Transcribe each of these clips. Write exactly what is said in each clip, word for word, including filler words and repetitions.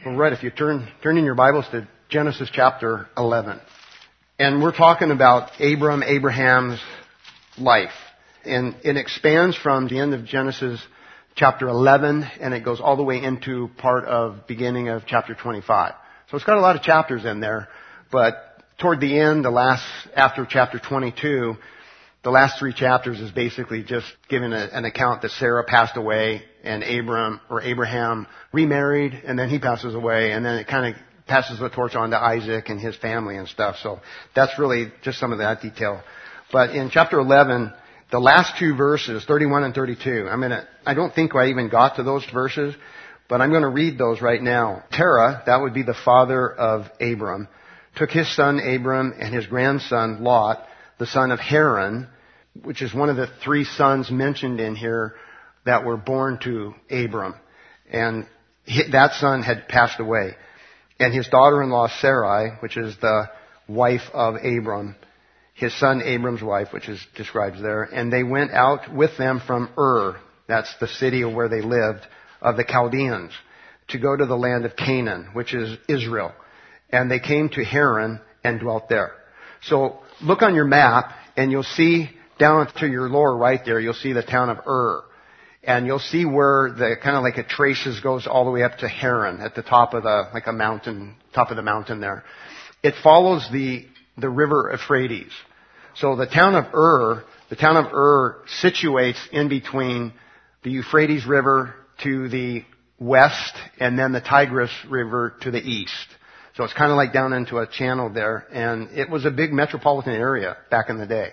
All right, if you turn, turn in your Bibles to Genesis chapter eleven. And we're talking about Abram, Abraham's life. And it expands from the end of Genesis chapter eleven, and it goes all the way into part of beginning of chapter twenty-five. So it's got a lot of chapters in there, but toward the end, the last, after chapter twenty-two, the last three chapters is basically just giving a, an account that Sarah passed away and Abram, or Abraham, remarried, and then he passes away, and then it kind of passes the torch on to Isaac and his family and stuff. So that's really just some of that detail. But in chapter eleven, the last two verses, thirty-one and thirty-two, I'm gonna, I don't think I even got to those verses, but I'm gonna read those right now. Terah, that would be the father of Abram, took his son Abram and his grandson Lot, the son of Haran, which is one of the three sons mentioned in here that were born to Abram. And that son had passed away. And his daughter-in-law Sarai, which is the wife of Abram, his son Abram's wife, which is described there. And they went out with them from Ur, that's the city where they lived, of the Chaldeans, to go to the land of Canaan, which is Israel. And they came to Haran and dwelt there. So look on your map, and you'll see down to your lower right there, you'll see the town of Ur. And you'll see where the kind of like it traces goes all the way up to Haran at the top of the, like a mountain, top of the mountain there. It follows the, the river Euphrates. So the town of Ur, the town of Ur situates in between the Euphrates River to the west and then the Tigris River to the east. So it's kind of like down into a channel there, and it was a big metropolitan area back in the day.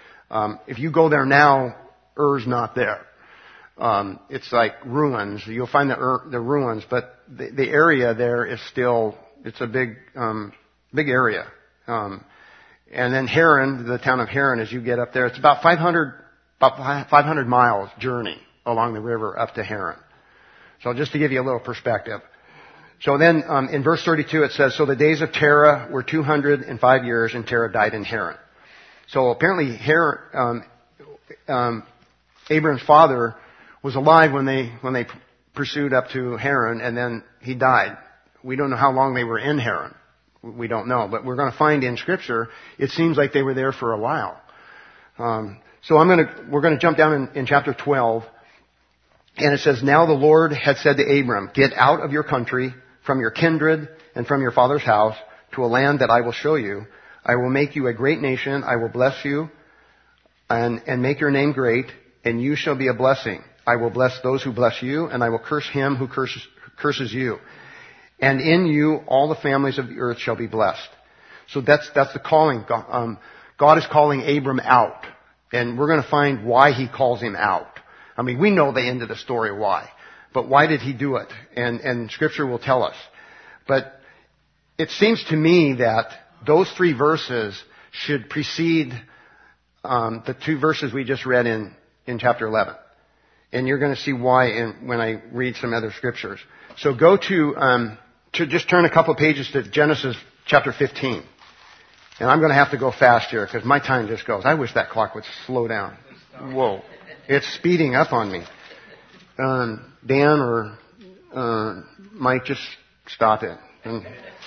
Um, if you go there now, Ur's not there. Um, it's like ruins. You'll find the, Ur, the ruins, but the, the area there is still, it's a big, um, big area. Um, and then Haran, the town of Haran, as you get up there, it's about five hundred, about five hundred miles journey along the river up to Haran. So just to give you a little perspective. So then, um, in verse thirty-two it says, so the days of Terah were two hundred five years, and Terah died in Haran. So apparently Haran, um, um, Abram's father was alive when they, when they pursued up to Haran, and then he died. We don't know how long they were in Haran. We don't know, but we're going to find in Scripture, it seems like they were there for a while. Um, so I'm going to, we're going to jump down in, in chapter twelve, and it says, now the Lord had said to Abram, get out of your country, from your kindred, and from your father's house, to a land that I will show you. I will make you a great nation. I will bless you, and, and make your name great, and you shall be a blessing. I will bless those who bless you, and I will curse him who curses, curses you. And in you all the families of the earth shall be blessed. So that's, that's the calling. God, um, God is calling Abram out. And we're going to find why he calls him out. I mean, we know the end of the story why. But why did he do it? And, and Scripture will tell us. But it seems to me that those three verses should precede um, the two verses we just read in, in chapter eleven. And you're going to see why in, when I read some other scriptures. So go to, um, to just turn a couple of pages to Genesis chapter fifteen. And I'm going to have to go fast here because my time just goes. I wish that clock would slow down. Whoa. It's speeding up on me. Um, Dan or uh, Mike, just stop it. And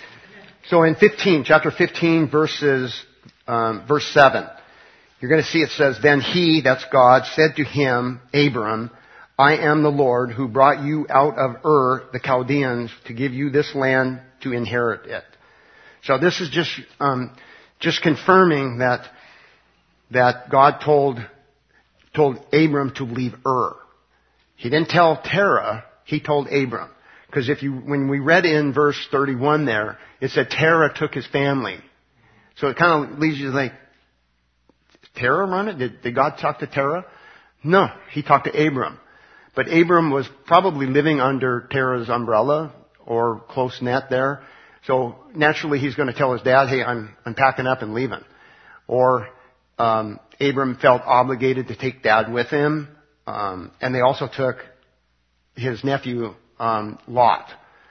so in fifteen, chapter fifteen, verses, um, verse seven. You're going to see it says, then he, that's God, said to him, Abram, I am the Lord who brought you out of Ur, the Chaldeans, to give you this land to inherit it. So this is just, um, just confirming that, that God told, told Abram to leave Ur. He didn't tell Terah, he told Abram. Because if you, when we read in verse thirty-one there, it said Terah took his family. So it kind of leads you to think, Terah run it? Did, did God talk to Terah? No, he talked to Abram. But Abram was probably living under Terah's umbrella or close net there. So naturally he's going to tell his dad, hey, I'm, I'm packing up and leaving. Or um, Abram felt obligated to take dad with him. Um, and they also took his nephew um, Lot.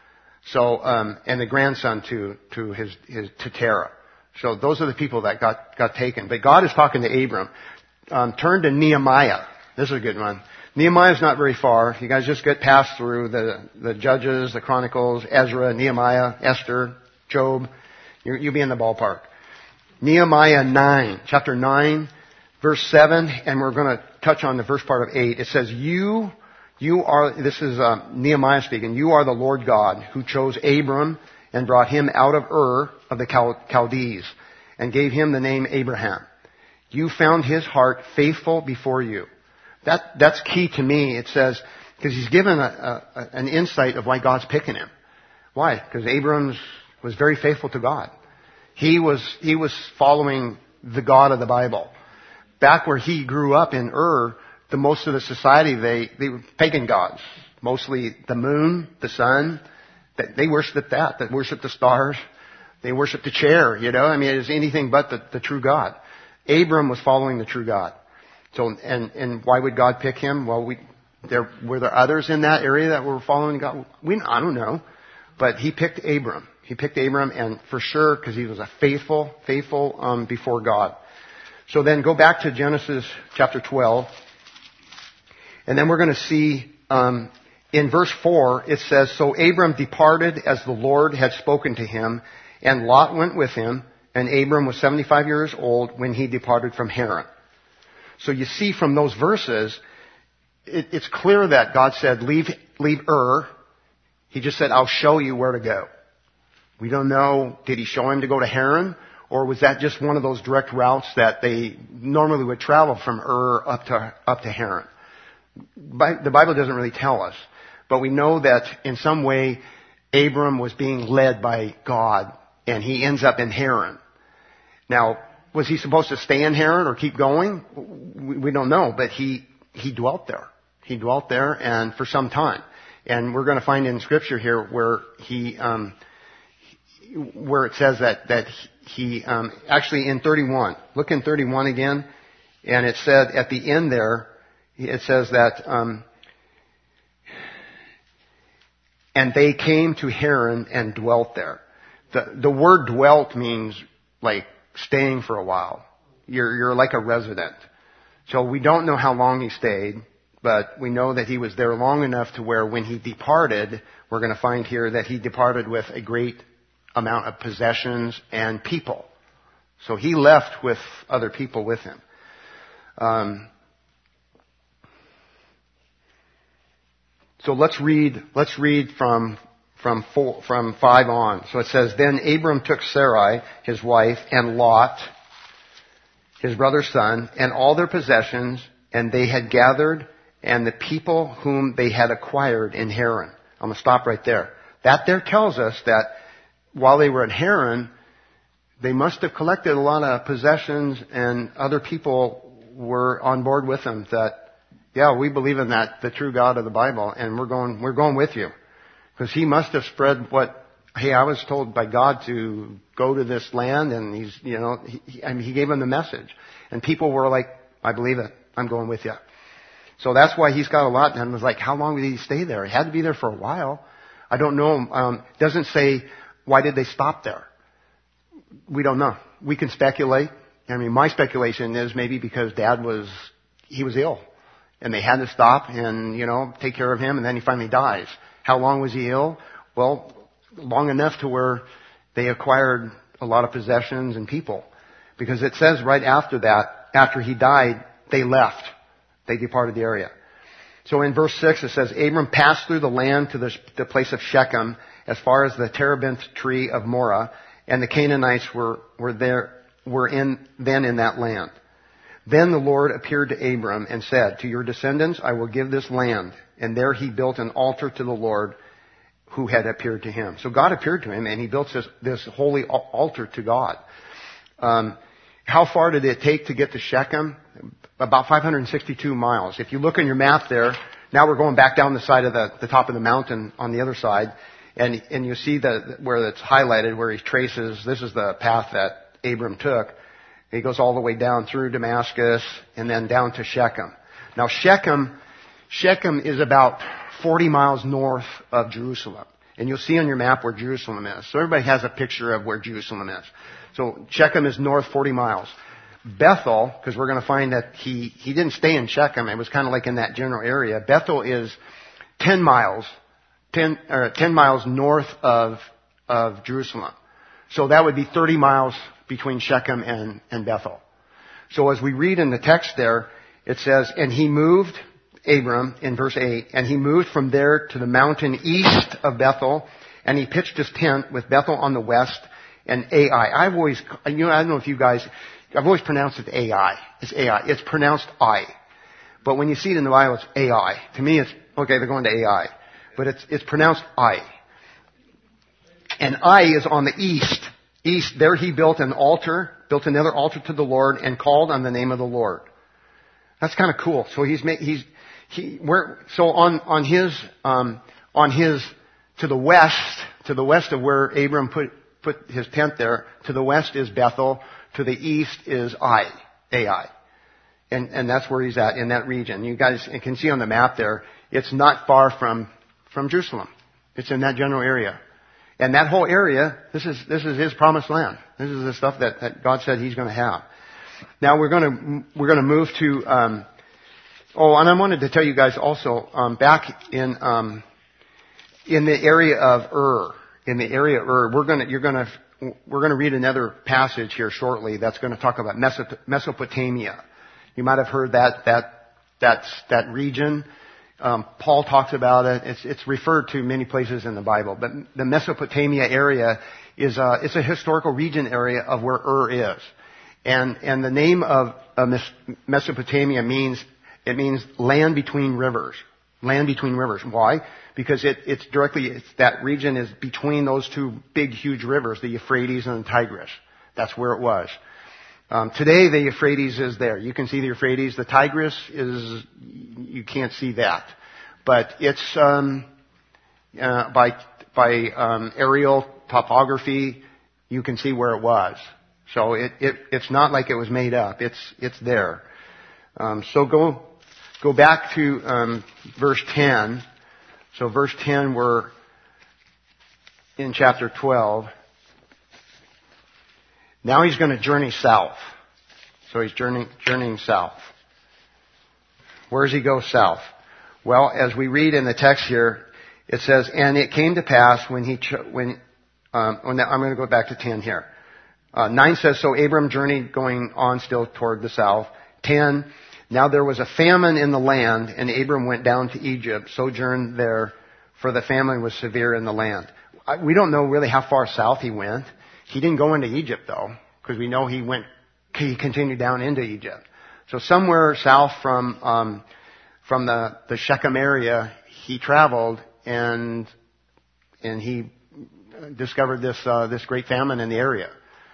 So um, and the grandson to to his, his to Terah. So those are the people that got, got taken. But God is talking to Abram. Um, turn to Nehemiah. This is a good one. Nehemiah's not very far. You guys just get past through the, the Judges, the Chronicles, Ezra, Nehemiah, Esther, Job. You, you'll be in the ballpark. Nehemiah nine, chapter nine, verse seven, and we're going to touch on the first part of eight. It says, you, you are, this is uh, Nehemiah speaking, you are the Lord God who chose Abram and brought him out of Ur of the Chaldees and gave him the name Abraham. You found his heart faithful before you. That, that's key to me. It says, because he's given a, a, an insight of why God's picking him. Why? Because Abram was very faithful to God. He was, he was following the God of the Bible. Back where he grew up in Ur, the most of the society, they, they were pagan gods. Mostly the moon, the sun. They worshiped that. They worshiped the stars. They worshiped the chair, you know. I mean, it's anything but the, the true God. Abram was following the true God. So, and, and why would God pick him? Well, we, there, were there others in that area that were following God? We, I don't know. But he picked Abram. He picked Abram, and for sure, because he was a faithful, faithful, um, before God. So then go back to Genesis chapter twelve. And then we're going to see, um, in verse four, it says, so Abram departed as the Lord had spoken to him, and Lot went with him, and Abram was seventy-five years old when he departed from Haran. So you see from those verses, it, it's clear that God said, leave, leave Ur. He just said, I'll show you where to go. We don't know, did he show him to go to Haran? Or was that just one of those direct routes that they normally would travel from Ur up to, up to Haran? The Bible doesn't really tell us. But we know that in some way, Abram was being led by God, and he ends up in Haran. Now, was he supposed to stay in Haran or keep going? We don't know, but he, he dwelt there. He dwelt there, and for some time. And we're going to find in Scripture here where he, um, where it says that, that he, um, actually in thirty-one, look in thirty-one again, and it said at the end there, it says that, um, and they came to Haran and dwelt there. The, the word dwelt means like staying for a while. You're, you're like a resident. So we don't know how long he stayed, but we know that he was there long enough to where when he departed, we're going to find here that he departed with a great amount of possessions and people. So he left with other people with him. Um, so let's read, let's read from, from four, from five on. So it says, then Abram took Sarai, his wife, and Lot, his brother's son, and all their possessions, and they had gathered, and the people whom they had acquired in Haran. I'm going to stop right there. That there tells us that while they were at Haran, they must have collected a lot of possessions, and other people were on board with them that, yeah, we believe in that, the true God of the Bible, and we're going, we're going with you. Because he must have spread what, hey, I was told by God to go to this land, and he's, you know, he, I mean, he gave them the message. And people were like, I believe it. I'm going with you. So that's why he's got a lot, and was like, how long did he stay there? He had to be there for a while. I don't know. Um, doesn't say, why did they stop there? We don't know. We can speculate. I mean, my speculation is maybe because Dad was, he was ill. And they had to stop and, you know, take care of him, and then he finally dies. How long was he ill? Well, long enough to where they acquired a lot of possessions and people. Because it says right after that, after he died, they left. They departed the area. So in verse six it says, Abram passed through the land to the, the place of Shechem as far as the terebinth tree of Moreh, and the Canaanites were, were there, were in, then in that land. Then the Lord appeared to Abram and said, to your descendants I will give this land. And there he built an altar to the Lord who had appeared to him. So God appeared to him, and he built this, this holy altar to God. Um, how far did it take to get to Shechem? About five hundred sixty-two miles. If you look on your map there, now we're going back down the side of the, the top of the mountain on the other side, and, and you see the, where it's highlighted, where he traces, this is the path that Abram took. He goes all the way down through Damascus and then down to Shechem. Now Shechem, Shechem is about forty miles north of Jerusalem. And you'll see on your map where Jerusalem is. So everybody has a picture of where Jerusalem is. So Shechem is north forty miles. Bethel, because we're going to find that he, he didn't stay in Shechem. It was kind of like in that general area. Bethel is ten miles, ten, or ten miles north of, of Jerusalem. So that would be thirty miles between Shechem and, and Bethel. So as we read in the text there, it says, and he moved, Abram, in verse eight, and he moved from there to the mountain east of Bethel, and he pitched his tent with Bethel on the west and Ai. I've always, you know, I don't know if you guys, I've always pronounced it Ai. It's Ai. It's pronounced I. But when you see it in the Bible, it's Ai. To me, it's, okay, they're going to Ai. But it's, it's pronounced I. And Ai is on the east. East, there he built an altar, built another altar to the Lord, and called on the name of the Lord. That's kind of cool. So he's made, he's, he, where, so on, on his, um, on his, to the west, to the west of where Abram put, put his tent there, to the west is Bethel, to the east is Ai, Ai. And, and that's where he's at, in that region. You guys can see on the map there, it's not far from, from Jerusalem. It's in that general area. And that whole area, this is, this is his promised land. This is the stuff that, that God said he's going to have. Now we're going to, we're going to move to, um, oh, and I wanted to tell you guys also, um, back in, um, in the area of Ur, in the area of Ur, we're going to, you're going to, we're going to read another passage here shortly that's going to talk about Mesopotamia. You might have heard that, that, that's, that region. Um, Paul talks about it. It's, it's referred to many places in the Bible. But the Mesopotamia area is a, it's a historical region area of where Ur is. And, and the name of, of Mesopotamia means, it means land between rivers. Land between rivers. Why? Because it, it's directly, it's, that region is between those two big, huge rivers, the Euphrates and the Tigris. That's where it was. Um, today, the Euphrates is there. You can see the Euphrates. The Tigris is, you can't see that. But it's, um, uh, by, by, um, aerial topography, you can see where it was. So it, it, it's not like it was made up. It's, it's there. Um, so go, go back to, um, verse ten. So verse ten, we're in chapter twelve. Now he's going to journey south. So he's journeying, journeying south. Where does he go south? Well, as we read in the text here, it says, and it came to pass when he, cho- when, um, when the, I'm going to go back to ten here. Uh, nine says, so Abram journeyed going on still toward the south. ten, now there was a famine in the land, and Abram went down to Egypt, sojourned there, for the famine was severe in the land. I, we don't know really how far south he went. He didn't go into Egypt though, because we know he went, he continued down into Egypt. So somewhere south from, um, from the, the Shechem area, he traveled and, and he discovered this, uh, this great famine in the area.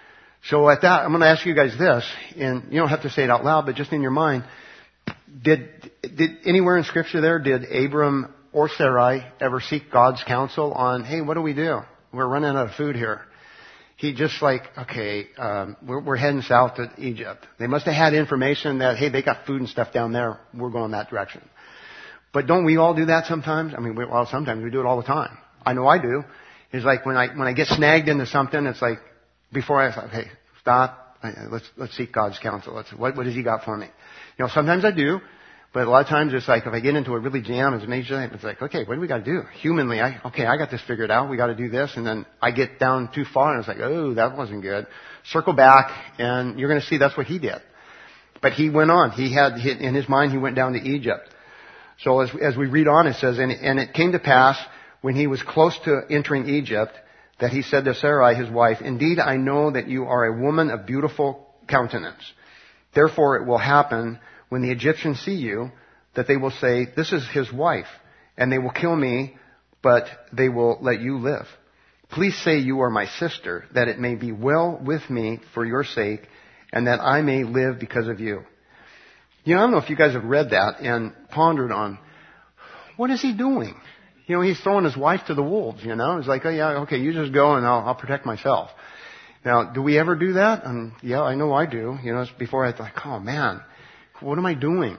So at that, I'm going to ask you guys this, and you don't have to say it out loud, but just in your mind, did, did anywhere in Scripture there, did Abram or Sarai ever seek God's counsel on, hey, what do we do? We're running out of food here. He just like, okay, um, we're, we're heading south to Egypt. They must have had information that, hey, they got food and stuff down there. We're going that direction. But don't we all do that sometimes? I mean, we, well, sometimes we do it all the time. I know I do. It's like when I when I get snagged into something, it's like before I say, hey, stop. Let's let's seek God's counsel. Let's, what what has He got for me? You know, sometimes I do. But a lot of times it's like if I get into a really jam, it's major, it's like, okay, what do we got to do? Humanly, I, okay, I got this figured out. We got to do this. And then I get down too far and it's like, oh, that wasn't good. Circle back and you're going to see that's what he did. But he went on. He had, in his mind, he went down to Egypt. So as, as we read on, it says, and, and it came to pass when he was close to entering Egypt that he said to Sarai, his wife, indeed, I know that you are a woman of beautiful countenance. Therefore it will happen when the Egyptians see you, that they will say, this is his wife, and they will kill me, but they will let you live. Please say you are my sister, that it may be well with me for your sake, and that I may live because of you. You know, I don't know if you guys have read that and pondered on, what is he doing? You know, he's throwing his wife to the wolves, you know. It's like, oh yeah, okay, you just go and I'll, I'll protect myself. Now, do we ever do that? Um, yeah, I know I do. You know, it's before I thought, oh man, what am I doing?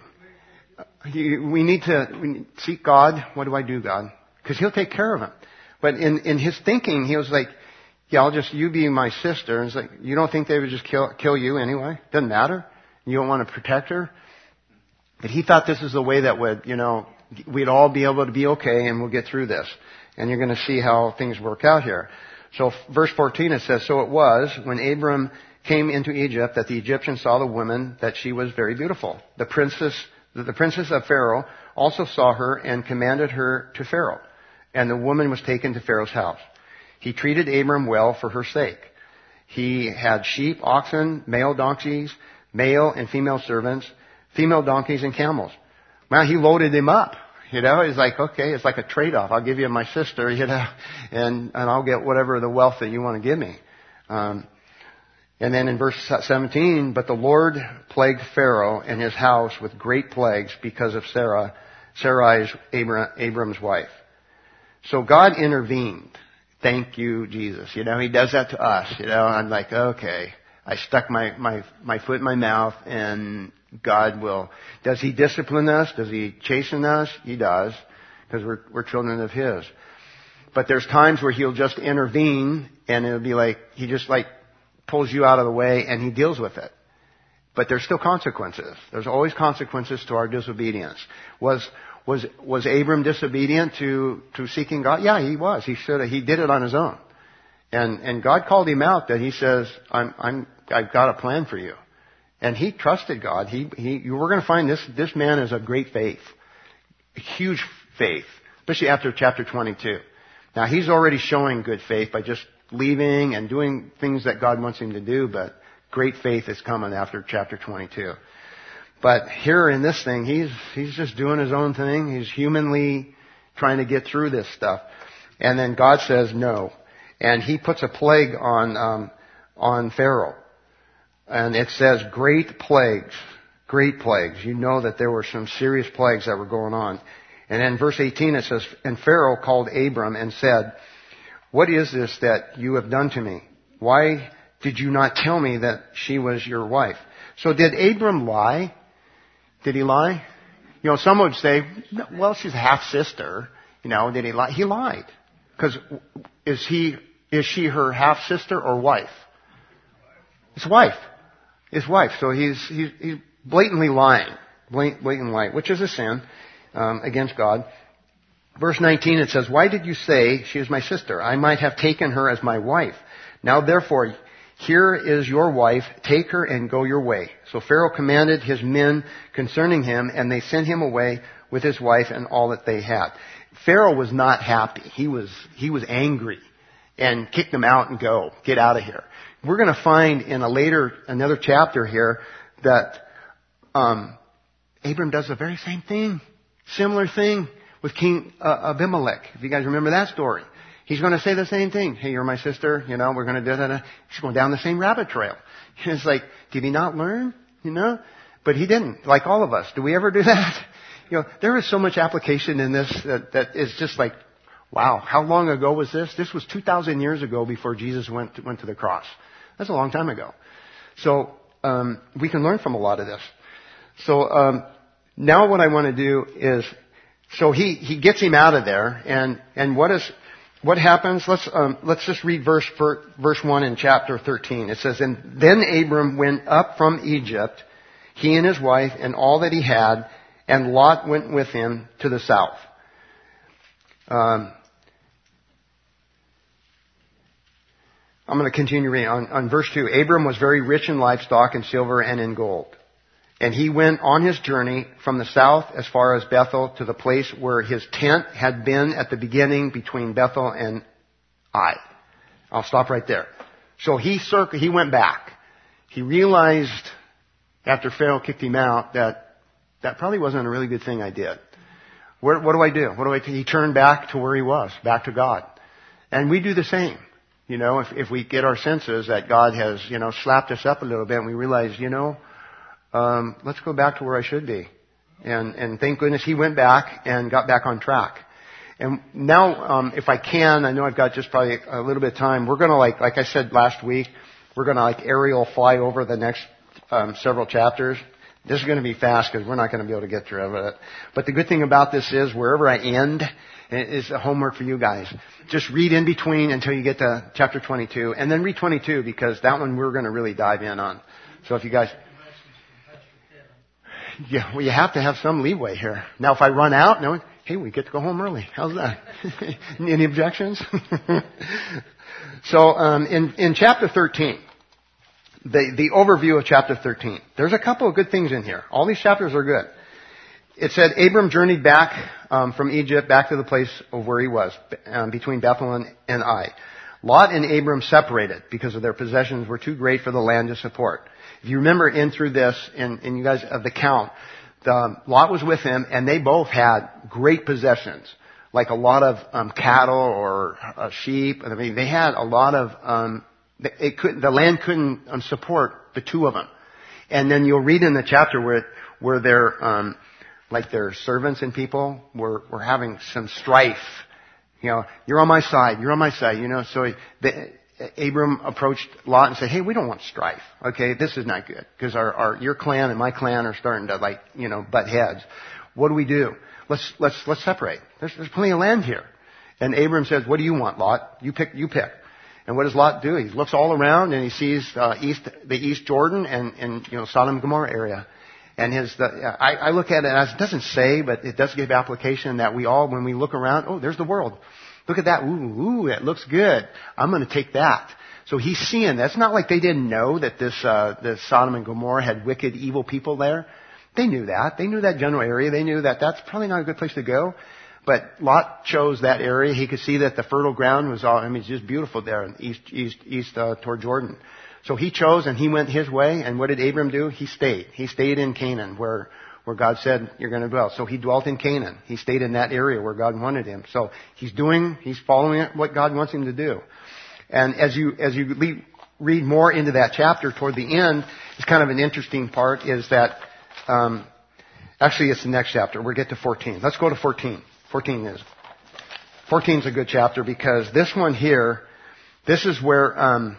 We need to we need to seek God. What do I do, God? Because He'll take care of him. But in, in his thinking, he was like, yeah, I'll just, you be my sister. And it's like, you don't think they would just kill, kill you anyway? Doesn't matter. You don't want to protect her. But he thought this is the way that would, you know, we'd all be able to be okay and we'll get through this. And you're going to see how things work out here. So verse fourteen, it says, so it was when Abram came into Egypt that the Egyptians saw the woman that she was very beautiful. The princess, the princess of Pharaoh also saw her and commanded her to Pharaoh. And the woman was taken to Pharaoh's house. He treated Abram well for her sake. He had sheep, oxen, male donkeys, male and female servants, female donkeys and camels. Well, he loaded him up. You know, he's like, okay, it's like a trade-off. I'll give you my sister, you know, and, and I'll get whatever the wealth that you want to give me. Um, and then in verse seventeen, but the Lord plagued Pharaoh and his house with great plagues because of Sarah, Sarai's, Abram, Abram's wife. So God intervened. Thank you, Jesus. You know, he does that to us. You know, I'm like, okay, I stuck my, my, my foot in my mouth and God will. Does he discipline us? Does he chasten us? He does, because we're, we're children of his. But there's times where he'll just intervene and it'll be like, he just like pulls you out of the way and he deals with it. But there's still consequences. There's always consequences to our disobedience. Was, was, was Abram disobedient to, to seeking God? Yeah, he was. He should have. He did it on his own. And, and God called him out that he says, I'm, I'm, I've got a plan for you. And he trusted God. He, he, you were going to find this, this man is of great faith. Huge faith. Especially after chapter twenty-two. Now he's already showing good faith by just leaving and doing things that God wants him to do, but great faith is coming after chapter twenty-two. But here in this thing, he's, he's just doing his own thing. He's humanly trying to get through this stuff. And then God says no. And he puts a plague on, um, on Pharaoh. And it says great plagues, great plagues. You know that there were some serious plagues that were going on. And in verse eighteen it says, and Pharaoh called Abram and said, what is this that you have done to me? Why did you not tell me that she was your wife? So did Abram lie? Did he lie? You know, some would say, well, she's a half-sister. You know, did he lie? He lied. Because is he, is she her half-sister or wife? His wife. His wife. So he's, he's, he's blatantly lying. Blatant, blatant lying, which is a sin, um, against God. Verse nineteen, it says, why did you say she is my sister? I might have taken her as my wife. Now therefore, here is your wife. Take her and go your way. So Pharaoh commanded his men concerning him, and they sent him away with his wife and all that they had. Pharaoh was not happy. He was, he was angry and kicked them out and go. Get out of here. We're going to find in a later, another chapter here that, um, Abram does the very same thing. Similar thing with King uh, Abimelech. If you guys remember that story. He's going to say the same thing. Hey, you're my sister. You know, we're going to do that. He's going down the same rabbit trail. It's like, did he not learn? You know? But he didn't. Like all of us. Do we ever do that? You know, there is so much application in this that, that is just like, wow, how long ago was this? This was two thousand years ago before Jesus went to, went to the cross. That's a long time ago. So, um, we can learn from a lot of this. So, um, now what I want to do is, so he, he gets him out of there, and, and what is, what happens? Let's, um, let's just read verse, verse one in chapter thirteen. It says, and then Abram went up from Egypt, he and his wife and all that he had, and Lot went with him to the south. Um, I'm going to continue reading on, on verse two. Abram was very rich in livestock and silver and in gold. And he went on his journey from the south as far as Bethel to the place where his tent had been at the beginning between Bethel and Ai. I'll stop right there. So he circled, he went back. He realized after Pharaoh kicked him out that that probably wasn't a really good thing I did. What, what do I do? What do I do? He turned back to where he was, back to God. And we do the same. You know, if, if we get our senses that God has, you know, slapped us up a little bit and we realize, you know, um, let's go back to where I should be. And, and thank goodness he went back and got back on track. And now, um, if I can, I know I've got just probably a little bit of time. We're gonna like, like I said last week, we're gonna like aerial fly over the next, um, several chapters. This is going to be fast because we're not going to be able to get through it. But the good thing about this is wherever I end is a homework for you guys. Just read in between until you get to chapter twenty-two, and then read twenty-two because that one we're going to really dive in on. So if you guys, yeah, well, you have to have some leeway here. Now, if I run out, no, hey, we get to go home early. How's that? Any objections? So um, in in chapter thirteen. The, the overview of chapter thirteen. There's a couple of good things in here. All these chapters are good. It said Abram journeyed back um, from Egypt back to the place of where he was, um, between Bethel and, and Ai. Lot and Abram separated because of their possessions were too great for the land to support. If you remember in through this, and, and you guys of the count, the, Lot was with him, and they both had great possessions, like a lot of um, cattle or uh, sheep. I mean, they had a lot of. Um, It could, the land couldn't um, support the two of them. And then you'll read in the chapter where, where their, um, like their servants and people were, were having some strife. You know, you're on my side, you're on my side, you know, so he, the, Abram approached Lot and said, hey, we don't want strife. Okay, this is not good. Because our, our, your clan and my clan are starting to like, you know, butt heads. What do we do? Let's, let's, let's separate. There's, there's plenty of land here. And Abram says, what do you want, Lot? You pick, you pick. And what does Lot do? He looks all around and he sees uh, east, the East Jordan and, and you know Sodom and Gomorrah area. And his, the, I, I look at it as it doesn't say, but it does give application that we all, when we look around, oh, there's the world. Look at that. Ooh, ooh, it looks good. I'm going to take that. So he's seeing. That's not like they didn't know that this, uh, this Sodom and Gomorrah had wicked, evil people there. They knew that. They knew that general area. They knew that that's probably not a good place to go. But Lot chose that area. He could see that the fertile ground was all, I mean, it's just beautiful there, east, east, east, uh, toward Jordan. So he chose and he went his way. And what did Abram do? He stayed. He stayed in Canaan where, where God said you're going to dwell. So he dwelt in Canaan. He stayed in that area where God wanted him. So he's doing, he's following what God wants him to do. And as you, as you le- read more into that chapter toward the end, it's kind of an interesting part is that, um, actually it's the next chapter. We'll get to fourteen. Let's go to fourteen. fourteen is. fourteen is a good chapter because this one here, this is where um,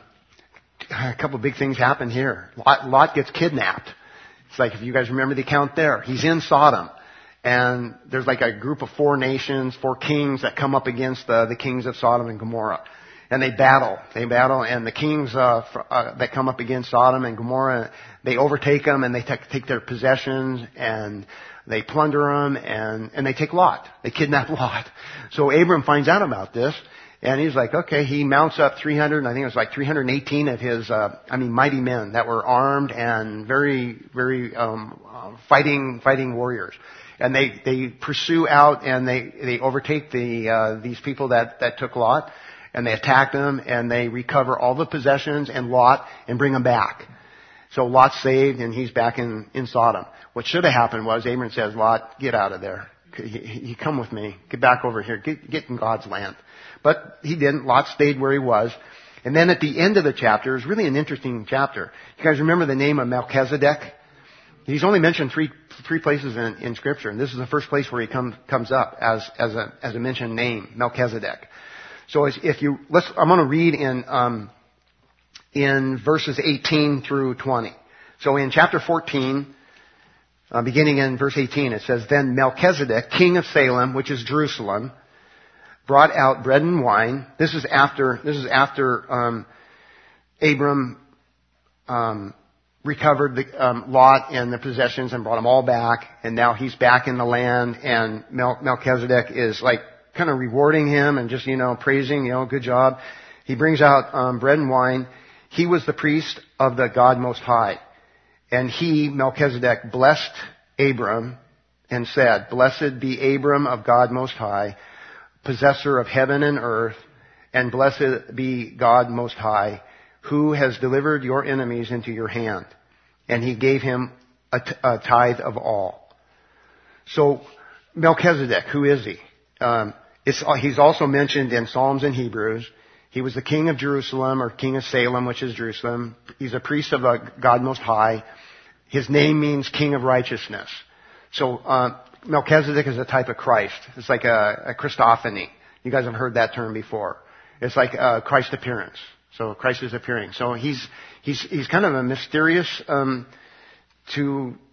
a couple of big things happen here. Lot, Lot gets kidnapped. It's like if you guys remember the account there. He's in Sodom. And there's like a group of four nations, four kings that come up against the, the kings of Sodom and Gomorrah. And they battle. They battle, and the kings uh, for, uh, that come up against Sodom and Gomorrah, they overtake them, and they take, take their possessions, and they plunder them, and, and they take Lot. They kidnap Lot. So Abram finds out about this, and he's like, okay, he mounts up three hundred, I think it was like three hundred eighteen of his, uh, I mean, mighty men that were armed and very, very um, uh, fighting, fighting warriors. And they, they pursue out, and they, they overtake the uh, these people that, that took Lot. And they attack them, and they recover all the possessions and Lot and bring them back. So Lot's saved, and he's back in, in Sodom. What should have happened was Abram says, Lot, get out of there. You come with me. Get back over here. Get, get in God's land. But he didn't. Lot stayed where he was. And then at the end of the chapter is really an interesting chapter. You guys remember the name of Melchizedek? He's only mentioned three three places in, in Scripture, and this is the first place where he come, comes up as as a as a mentioned name, Melchizedek. So if you, let's, I'm going to read in, um, in verses eighteen through twenty. So in chapter fourteen, uh, beginning in verse eighteen, it says, Then Melchizedek, king of Salem, which is Jerusalem, brought out bread and wine. This is after, this is after, um, Abram, um, recovered the, um, Lot and the possessions and brought them all back. And now he's back in the land, and Mel- Melchizedek is like, kind of rewarding him and just, you know, praising, you know, good job. He brings out um, bread and wine. He was the priest of the God Most High. And he, Melchizedek, blessed Abram and said, Blessed be Abram of God Most High, possessor of heaven and earth, and blessed be God Most High, who has delivered your enemies into your hand. And he gave him a, t- a tithe of all. So, Melchizedek, who is he? Um, it's, he's also mentioned in Psalms and Hebrews. He was the king of Jerusalem, or king of Salem, which is Jerusalem. He's a priest of the God Most High. His name means king of righteousness. So uh, Melchizedek is a type of Christ. It's like a, a Christophany. You guys have heard that term before. It's like a Christ appearance. So Christ is appearing. So he's he's he's kind of a mysterious um, to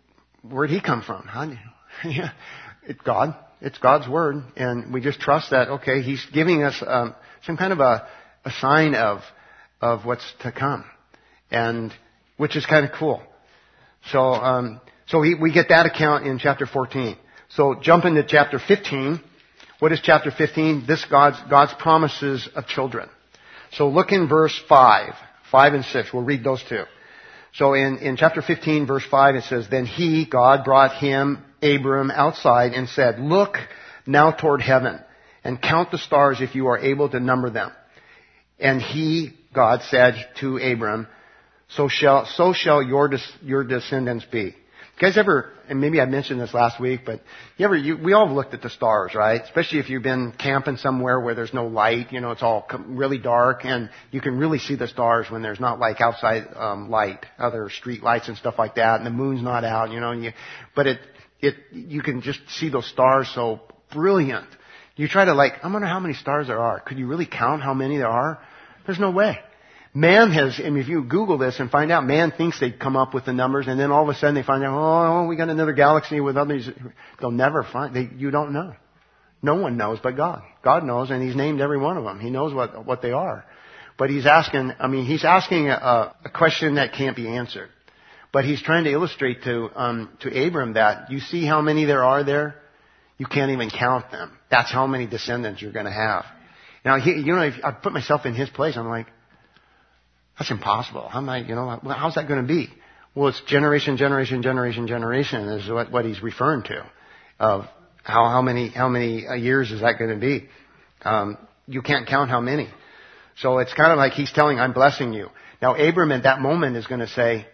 where'd he come from? How, yeah, it's God. It's God's word. And we just trust that, okay, he's giving us um, some kind of a, a sign of of what's to come. And which is kind of cool. So um, so we, we get that account in chapter fourteen. So jump into chapter fifteen. What is chapter fifteen? This God's God's promises of children. So look in verse five. five and six. We'll read those two. So in, in chapter fifteen, verse five, it says, Then he, God, brought him, Abram, outside and said, Look now toward heaven and count the stars if you are able to number them. And he, God, said to Abram, So shall, so shall your, your descendants be. You guys ever, and maybe I mentioned this last week, but you ever, you, we all have looked at the stars, right? Especially if you've been camping somewhere where there's no light, you know, it's all really dark, and you can really see the stars when there's not like outside um, light, other street lights and stuff like that, and the moon's not out, you know. And you, but it, it, you can just see those stars so brilliant. You try to like, I wonder how many stars there are. Could you really count how many there are? There's no way. Man has, and if you Google this and find out, man thinks they'd come up with the numbers, and then all of a sudden they find out, oh, we got another galaxy with others. They'll never find, they, you don't know. No one knows but God. God knows, and He's named every one of them. He knows what, what they are. But He's asking, I mean, He's asking a, a question that can't be answered. But He's trying to illustrate to, um, to Abram that, you see how many there are there? You can't even count them. That's how many descendants you're going to have. Now, he, you know, if I put myself in his place, I'm like, that's impossible. How am I, you know, how's that going to be? Well, it's generation, generation, generation, generation is what, what he's referring to. Of how, how many, how many years is that going to be? Um, you can't count how many. So it's kind of like he's telling, I'm blessing you. Now, Abram at that moment is going to say,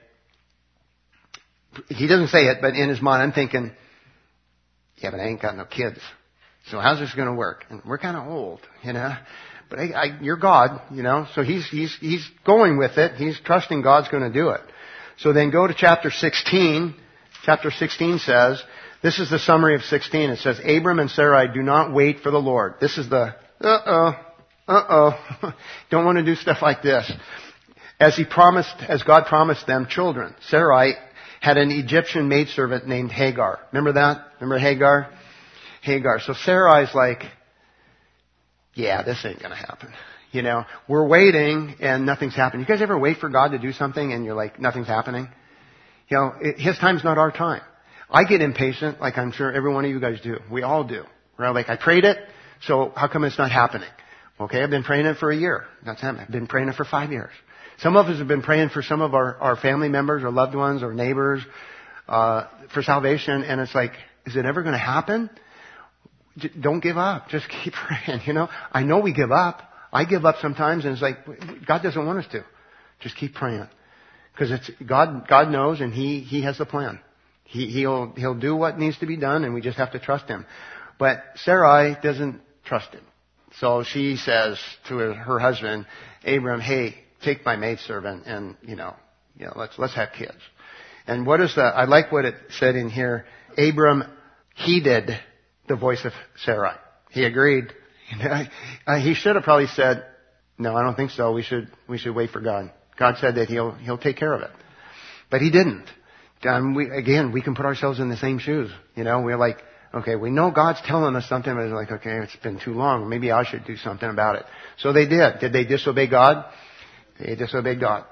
he doesn't say it, but in his mind, I'm thinking, yeah, but I ain't got no kids. So how's this going to work? And we're kind of old, you know. But I, I, you're God, you know, so he's, he's, he's going with it. He's trusting God's going to do it. So then go to chapter sixteen. Chapter sixteen says, this is the summary of sixteen. It says, Abram and Sarai do not wait for the Lord. This is the, uh-oh, uh-oh. Don't want to do stuff like this. As he promised, as God promised them children. Sarai had an Egyptian maidservant named Hagar. Remember that? Remember Hagar? Hagar. So Sarai's like, yeah, this ain't going to happen. You know, we're waiting and nothing's happening. You guys ever wait for God to do something and you're like, nothing's happening? You know, it, His time's not our time. I get impatient, like I'm sure every one of you guys do. We all do. We're like, I prayed it, so how come it's not happening? Okay, I've been praying it for a year. That's happening. I've been praying it for five years. Some of us have been praying for some of our, our family members or loved ones or neighbors uh, for salvation, and it's like, is it ever going to happen? Don't give up. Just keep praying. You know, I know we give up. I give up sometimes, and it's like God doesn't want us to. Just keep praying, because it's God. God knows, and He He has the plan. He He'll He'll do what needs to be done, and we just have to trust Him. But Sarai doesn't trust Him, so she says to her, her husband, Abram, "Hey, take my maidservant, and you know, you know, let's let's have kids." And what is the? I like what it said in here. Abram heeded the voice of Sarai. He agreed. uh, he should have probably said, no, I don't think so. We should, we should wait for God. God said that He'll, He'll take care of it. But He didn't. Um, we, again, we can put ourselves in the same shoes. You know, we're like, okay, we know God's telling us something, but it's like, okay, it's been too long. Maybe I should do something about it. So they did. Did they disobey God? They disobeyed God.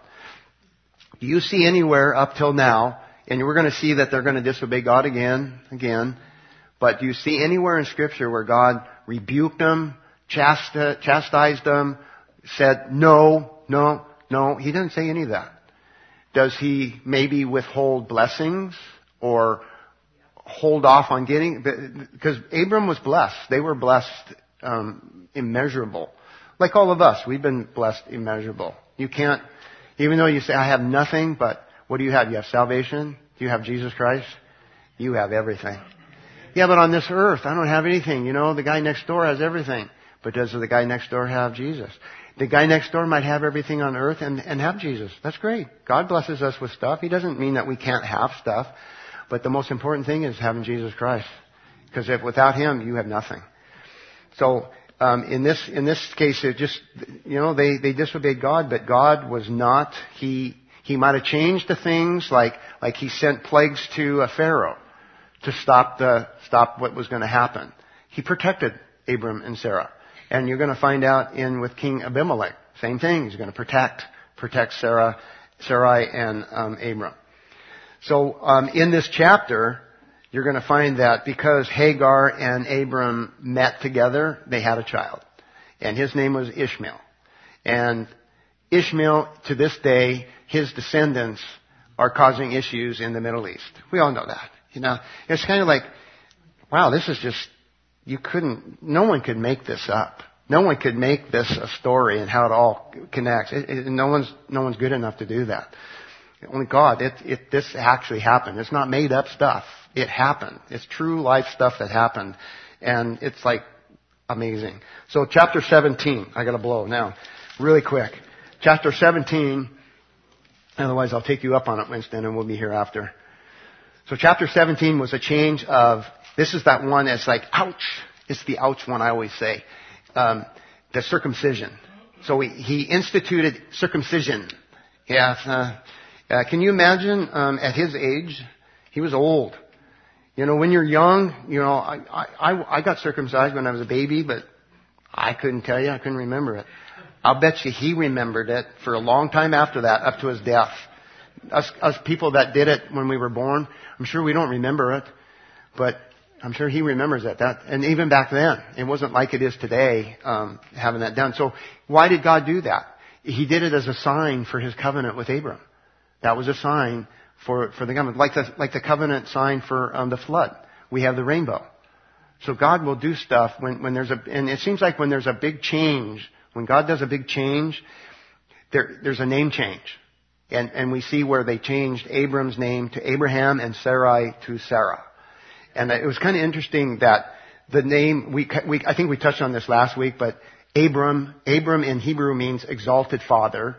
Do you see anywhere up till now, and we're going to see that they're going to disobey God again, again, but do you see anywhere in Scripture where God rebuked them, chastised them, said, no, no, no? He doesn't say any of that. Does He maybe withhold blessings or hold off on getting? Because Abram was blessed. They were blessed um, immeasurable. Like all of us, we've been blessed immeasurable. You can't, even though you say, I have nothing, but what do you have? You have salvation? Do you have Jesus Christ? You have everything. Yeah, but on this earth, I don't have anything. You know, the guy next door has everything. But does the guy next door have Jesus? The guy next door might have everything on earth and, and have Jesus. That's great. God blesses us with stuff. He doesn't mean that we can't have stuff. But the most important thing is having Jesus Christ. Because if without Him, you have nothing. So, um, in this, in this case, it just, you know, they, they disobeyed God, but God was not, He, He He might have changed the things, like, like he sent plagues to uh, Pharaoh to stop the, stop what was going to happen. He protected Abram and Sarah. And you're going to find out in with King Abimelech, same thing. He's going to protect, protect Sarah, Sarai and um, Abram. So um, in this chapter, you're going to find that because Hagar and Abram met together, they had a child. And his name was Ishmael. And Ishmael, to this day, his descendants are causing issues in the Middle East. We all know that. You know, it's kind of like, wow, this is just, you couldn't, no one could make this up. No one could make this a story and how it all connects. It, it, no one's, no one's good enough to do that. Only God. It, it, this actually happened. It's not made up stuff. It happened. It's true life stuff that happened. And it's like amazing. So chapter seventeen, I gotta blow now, really quick. Chapter seventeen, otherwise I'll take you up on it, Winston, and we'll be here after. So chapter seventeen was a change of, this is that one that's like, ouch. It's the ouch one I always say. Um, the circumcision. So he, he instituted circumcision. Yeah. Uh, uh, can you imagine, um, at his age, he was old. You know, when you're young, you know, I, I, I got circumcised when I was a baby, but I couldn't tell you. I couldn't remember it. I'll bet you he remembered it for a long time after that, up to his death. Us, us people that did it when we were born, I'm sure we don't remember it, but I'm sure he remembers it. That, and even back then, it wasn't like it is today, um, having that done. So why did God do that? He did it as a sign for his covenant with Abram. That was a sign for, for the covenant, like the, like the covenant sign for um, the flood. We have the rainbow. So God will do stuff when, when there's a, and it seems like when there's a big change, when God does a big change, there, there's a name change. And, and we see where they changed Abram's name to Abraham and Sarai to Sarah. And it was kind of interesting that the name, we, we, I think we touched on this last week, but Abram, Abram in Hebrew means exalted father.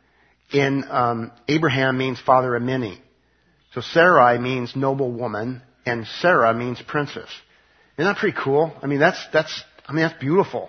In, um, Abraham means father of many. So Sarai means noble woman, and Sarah means princess. Isn't that pretty cool? I mean, that's, that's, I mean, that's beautiful.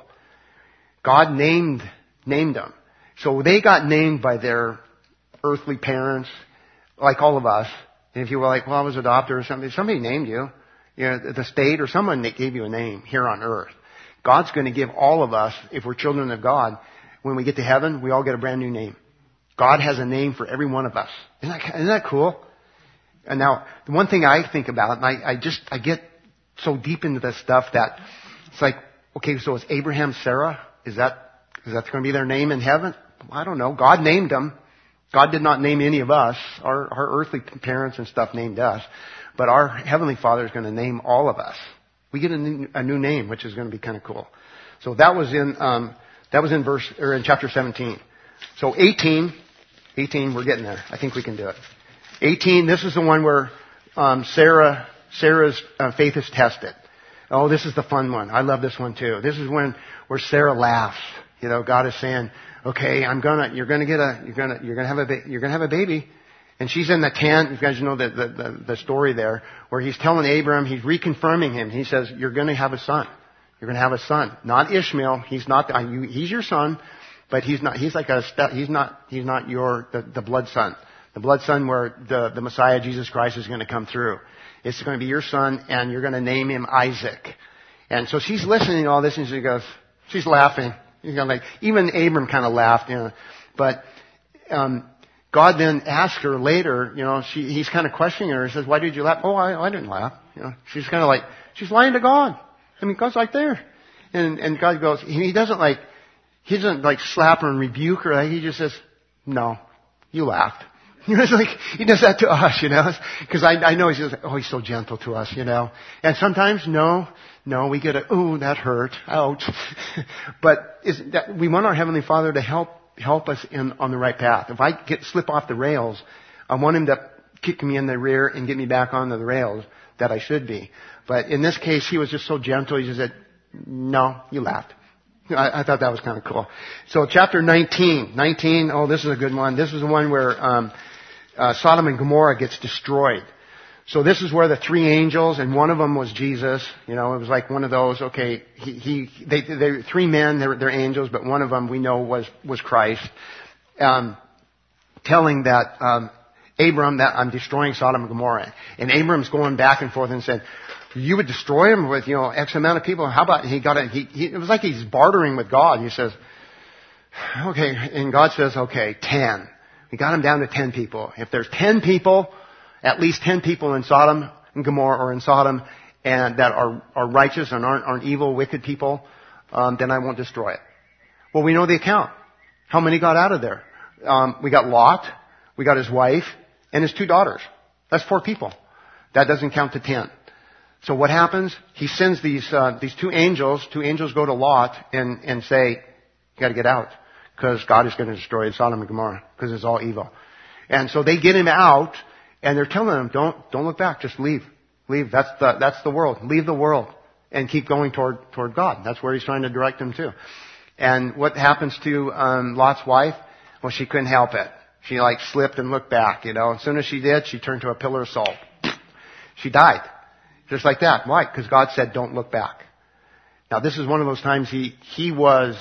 God named, named them. So they got named by their earthly parents, like all of us. And if you were like, well, I was adopted or something, somebody named you. You know, the state or someone that gave you a name here on earth. God's going to give all of us, if we're children of God, when we get to heaven, we all get a brand new name. God has a name for every one of us. Isn't that, isn't that cool? And now, the one thing I think about, and I, I just, I get so deep into this stuff that it's like, okay, so is Abraham Sarah? Is that, is that going to be their name in heaven? I don't know. God named them. God did not name any of us. Our, our earthly parents and stuff named us. But our Heavenly Father is going to name all of us. We get a new, a new name, which is going to be kind of cool. So that was in, um, that was in verse, or in chapter seventeen. So eighteen, eighteen, we're getting there. I think we can do it. eighteen, this is the one where, um, Sarah, Sarah's uh, faith is tested. Oh, this is the fun one. I love this one too. This is when, where Sarah laughs. You know, God is saying, okay, I'm gonna, you're gonna get a, you're gonna, you're gonna have a, ba- you're gonna have a baby. And she's in the tent. You guys know the, the, the, the story there, where he's telling Abram, he's reconfirming him. He says, you're going to have a son. You're going to have a son. Not Ishmael. He's not, he's your son, but he's not, he's like a, he's not, he's not your, the, the blood son. The blood son where the, the Messiah, Jesus Christ, is going to come through. It's going to be your son, and you're going to name him Isaac. And so she's listening to all this, and she goes, she's laughing. You know, like, even Abram kind of laughed, you know, but, um, God then asked her later, you know, she, he's kind of questioning her. He says, why did you laugh? Oh, I, I didn't laugh. You know, she's kind of like, she's lying to God. I mean, God's like there. And, and God goes, he doesn't like, he doesn't like slap her and rebuke her. He just says, no, you laughed. You know, it's like, he does that to us, you know, because I, I know he's just, oh, he's so gentle to us, you know. And sometimes, no, no, we get a, ooh, that hurt, ouch. But is that, we want our Heavenly Father to help help us in on the right path. If I get slip off the rails, I want him to kick me in the rear and get me back onto the rails that I should be. But in this case, he was just so gentle. He just said, no, you laughed. I, I thought that was kind of cool. So chapter nineteen, nineteen, oh, this is a good one. This is the one where um, uh, Sodom and Gomorrah gets destroyed. So this is where the three angels, and one of them was Jesus. You know, it was like one of those, okay, he, he they, they, three men, they're, they're angels, but one of them we know was, was Christ. Um, telling that um, Abram that I'm destroying Sodom and Gomorrah. And Abram's going back and forth and said, you would destroy him with, you know, X amount of people. How about he got it? He, he, it was like he's bartering with God. He says, okay. And God says, okay, ten. We got him down to ten people. If there's ten people, at least ten people in Sodom and Gomorrah or in Sodom and that are, are righteous and aren't, aren't evil, wicked people, um, then I won't destroy it. Well, we know the account. How many got out of there? Um, we got Lot, we got his wife, and his two daughters. That's four people. That doesn't count to ten. So what happens? He sends these uh, these two angels. Two angels go to Lot and and say, "You got to get out, because God is going to destroy Sodom and Gomorrah because it's all evil." And so they get him out, and they're telling him, "Don't don't look back. Just leave, leave. That's the that's the world. Leave the world and keep going toward toward God." That's where he's trying to direct them to. And what happens to um, Lot's wife? Well, she couldn't help it. She like slipped and looked back, you know. As soon as she did, she turned to a pillar of salt. She died. Just like that. Why? Because God said, don't look back. Now, this is one of those times he, he was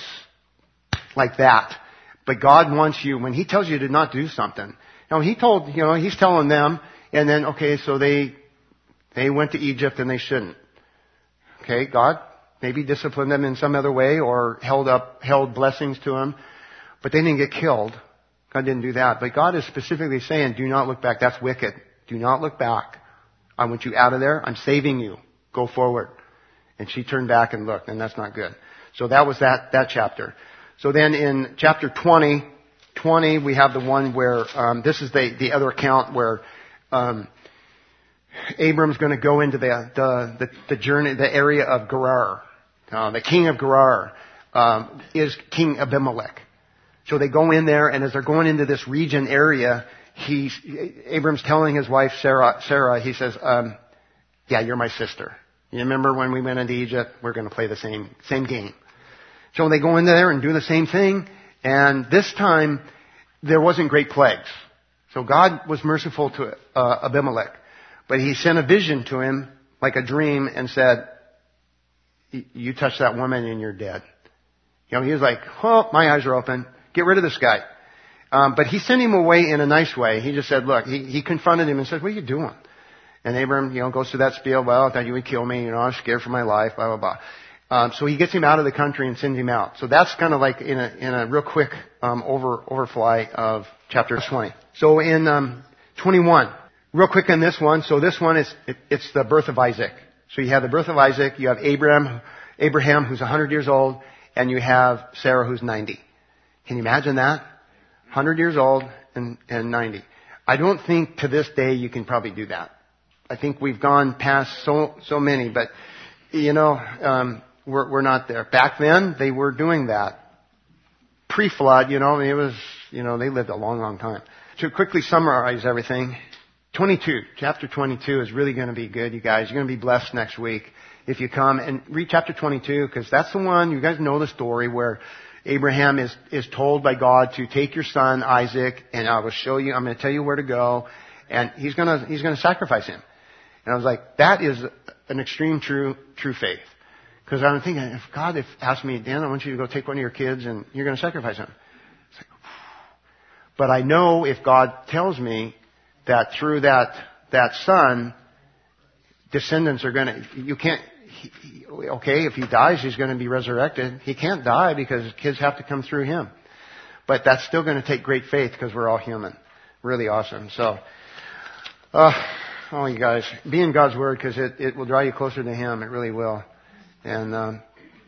like that. But God wants you, when he tells you to not do something. Now, he told, you know, he's telling them, and then, okay, so they, they went to Egypt and they shouldn't. Okay, God maybe disciplined them in some other way or held up, held blessings to them. But they didn't get killed. God didn't do that. But God is specifically saying, do not look back. That's wicked. Do not look back. I want you out of there. I'm saving you. Go forward. And she turned back and looked, and that's not good. So that was that, that chapter. So then in chapter twenty, twenty, we have the one where, um, this is the, the other account where, um, Abram's going to go into the, the, the, the journey, the area of Gerar. Uh, the king of Gerar, um, is King Abimelech. So they go in there, and as they're going into this region area, he's, Abram's telling his wife, Sarah, Sarah, he says, um, yeah, you're my sister. You remember when we went into Egypt? We're going to play the same, same game. So they go in there and do the same thing, and this time, there wasn't great plagues. So God was merciful to uh, Abimelech, but he sent a vision to him, like a dream, and said, you touch that woman and you're dead. You know, he was like, oh, my eyes are open. Get rid of this guy. Um, but he sent him away in a nice way. He just said, look, he, he confronted him and said, what are you doing? And Abram, you know, goes through that spiel. Well, I thought you would kill me. You know, I was scared for my life, blah, blah, blah. Um, so he gets him out of the country and sends him out. So that's kind of like in a, in a real quick, um, over, overfly of chapter twenty. So in, um, twenty-one, real quick on this one. So this one is, it, it's the birth of Isaac. So you have the birth of Isaac. You have Abraham, Abraham, who's one hundred years old, and you have Sarah, who's ninety. Can you imagine that? one hundred years old and, and ninety. I don't think to this day you can probably do that. I think we've gone past so, so many, but, you know, um, we're, we're not there. Back then, they were doing that. Pre-flood, you know, it was, you know, they lived a long, long time. To quickly summarize everything, twenty-two, chapter twenty-two is really going to be good, you guys. You're going to be blessed next week if you come and read chapter twenty-two, because that's the one, you guys know the story where Abraham is, is told by God to take your son, Isaac, and I will show you, I'm going to tell you where to go, and he's going to, he's going to sacrifice him. And I was like, that is an extreme true, true faith. Because I'm thinking, if God if asked me, Dan, I want you to go take one of your kids and you're going to sacrifice him. It's like, but I know if God tells me that through that, that son, descendants are going to, you can't, he, he, okay, if he dies, he's going to be resurrected. He can't die because kids have to come through him. But that's still going to take great faith because we're all human. Really awesome. So, uh, oh, you guys, be in God's Word because it, it will draw you closer to Him. It really will. And um,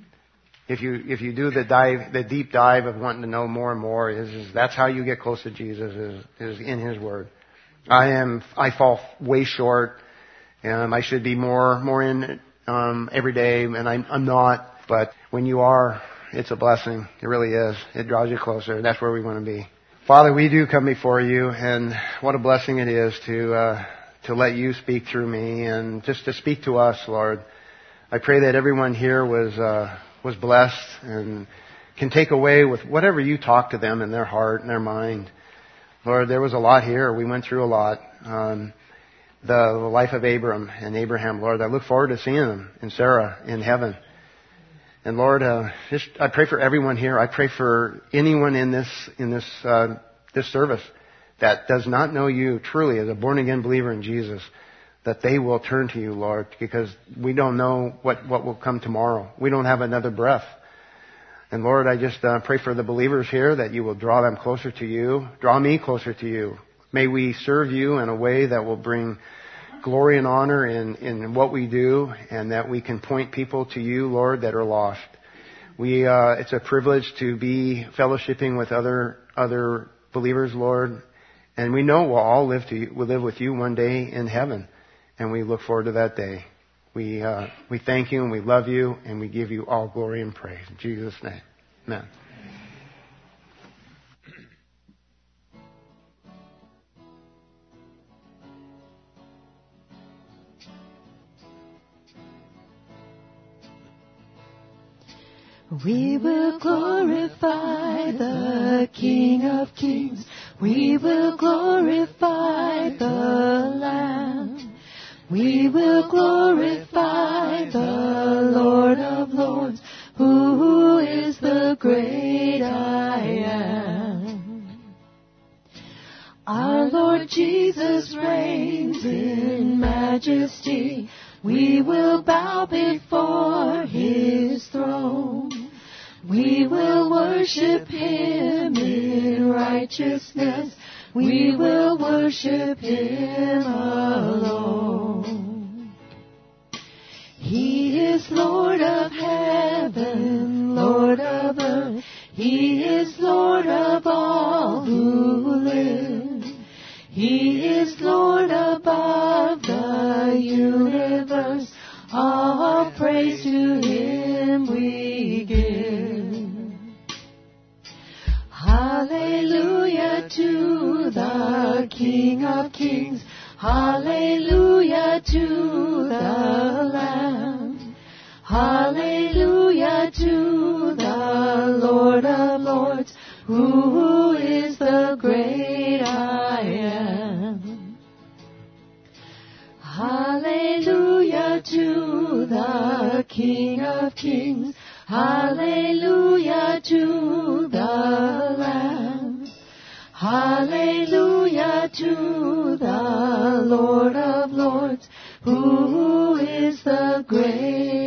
if you if you do the dive, the deep dive of wanting to know more and more, is, is that's how you get close to Jesus is is in His Word. I am I fall way short, and I should be more more in um, every day, and I'm, I'm not. But when you are, it's a blessing. It really is. It draws you closer. That's where we want to be. Father, we do come before you, and what a blessing it is to uh, to let you speak through me and just to speak to us, Lord. I pray that everyone here was uh, was blessed and can take away with whatever you talk to them in their heart and their mind. Lord, there was a lot here. We went through a lot. Um, the, the life of Abram and Abraham, Lord, I look forward to seeing them and Sarah in heaven. And Lord, uh, just I pray for everyone here. I pray for anyone in this in this uh, this service that does not know you truly as a born-again believer in Jesus, that they will turn to you, Lord, because we don't know what, what will come tomorrow. We don't have another breath. And Lord, I just uh, pray for the believers here that you will draw them closer to you. Draw me closer to you. May we serve you in a way that will bring glory and honor in, in what we do, and that we can point people to you, Lord, that are lost. We, uh, it's a privilege to be fellowshipping with other, other believers, Lord. And we know we'll all live to you, we'll live with you one day in heaven. And we look forward to that day. We, uh, we thank you and we love you and we give you all glory and praise. In Jesus' name. Amen. We will glorify the King of Kings. We will glorify the Lamb. We will glorify the Lord of Lords, who is the great I am. Our Lord Jesus reigns in majesty. We will bow before His throne. We will worship Him in righteousness. We will worship Him alone. He is Lord of heaven, Lord of earth. He is Lord of all who live. He is Lord above the universe. All praise to Him we give. Hallelujah to the King of Kings. Hallelujah to the Lamb. Hallelujah to the Lord of Lords, who is the great I am. Hallelujah to the King of Kings. Hallelujah to the Lamb. Hallelujah to the Lord of Lords, who is the great